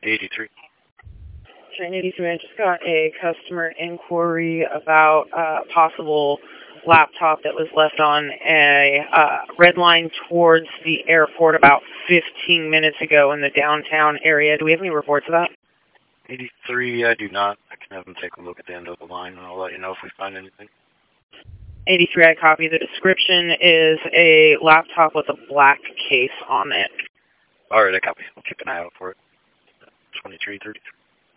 83. Train 83, I just got a customer inquiry about a possible laptop that was left on a red line towards the airport about 15 minutes ago in the downtown area. Do we have any reports of that? 83, I do not. I can have them take a look at the end of the line, and I'll let you know if we find anything. 83, I copy. The description is a laptop with a black case on it. All right, I copy. I'll keep an eye out for it. 2333.